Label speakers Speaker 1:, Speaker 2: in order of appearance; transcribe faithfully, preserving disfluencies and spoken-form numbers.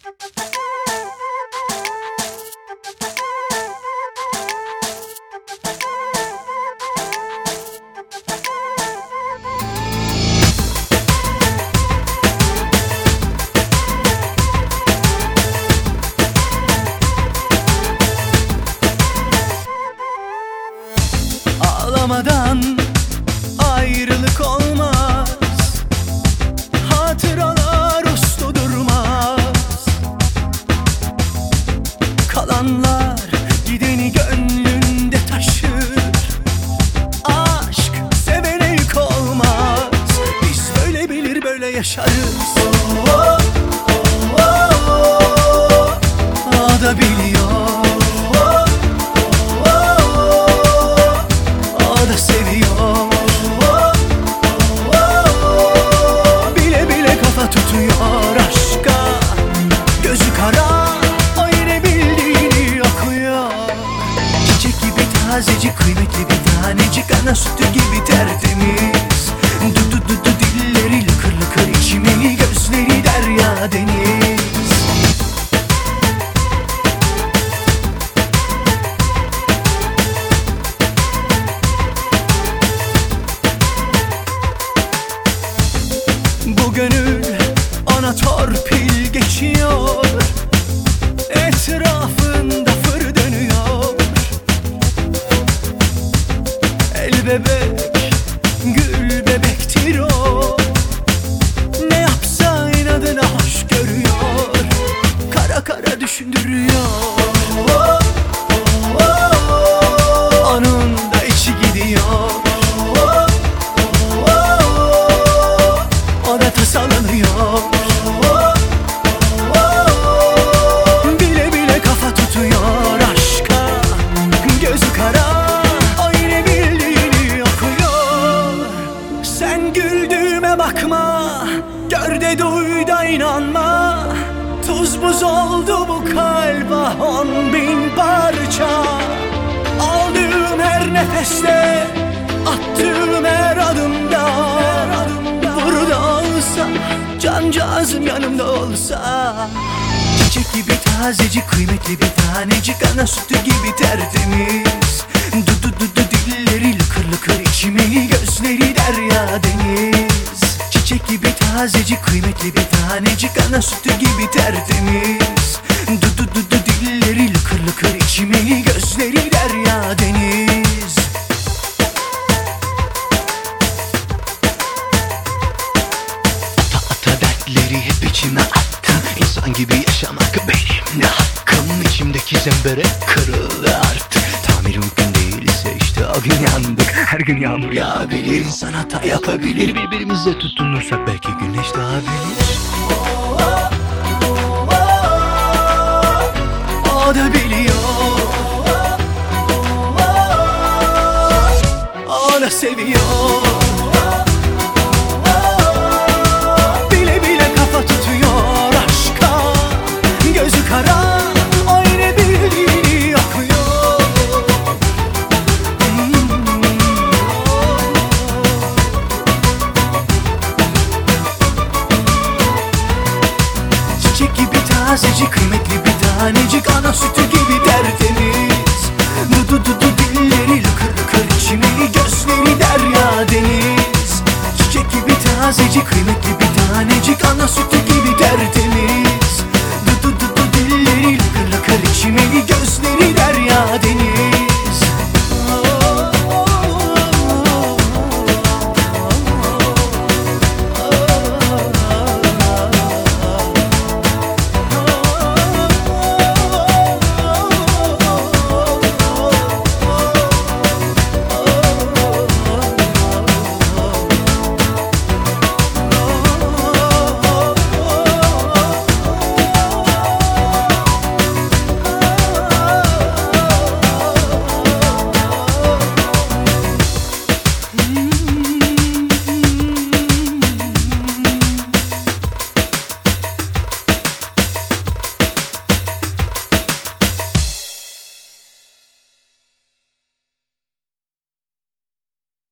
Speaker 1: Ağlamadan ayrılık olmaz, hatıralar uslu durmaz. Kalanlar gideni gönlünde taşır. Aşk sevene yük olmaz. Biz böyle bilir böyle yaşarız. Oh, oh, oh, oh. O da biliyor. Tutuyor aşka, gözü kara, o yine bildiğini okuyor. Çiçek gibi tazecik, kıymetli bir tanecik, ana sütü gibi tertemiz. Dudu dudu dilleri lıkır lıkır, içimeli gözleri derya deniz. Bu gönül ona torpil geçiyor, etrafında fır dönüyor. El bebek, gül bebektir o. Ne yapsa inadına hoş görüyor, kara kara düşündürüyor. Oh, oh, oh. Onun da içi gidiyor. Oh, oh, oh. O da tasalanıyor. Bakma, gör de duy da inanma. Tuz buz oldu bu kalp, ah on bin parça. Aldığım her nefeste, attığım her adımda, burada olsa, cancağızım yanımda olsa. Çiçek gibi tazecik, kıymetli bir tanecik, ana sütü gibi tertemiz. Dudu dudu dilleri lıkır lıkır, içimeli gözleri derya deniz. Çiçek gibi tazecik, kıymetli bir tanecik, ana sütü gibi tertemiz. Dudu dudu dilleri lıkır lıkır, içimeli gözleri derya deniz. Ata ata dertleri hep içime attım. İnsan gibi yaşamak benim de hakkım. İçimdeki zemberek kırıldı artık. Tamir mümkün değilse işte o gün yandık. Her gün yağmur yağabilir, insan hata yapabilir. Birbirimize tutunursak belki güneş doğabilir. Oh, oh, oh, oh. O da biliyor. Oh, oh, oh. O da seviyor. Bile bile kafa tutuyor aşka, gözü kara, o yine bildiğini okuyor. Çiçek gibi tazecik, kıymetli bir tanecik, ana sütü gibi tertemiz. Dudu dudu dilleri lıkır lıkır, içimeli gözleri derya deniz. Çiçek gibi tazecik,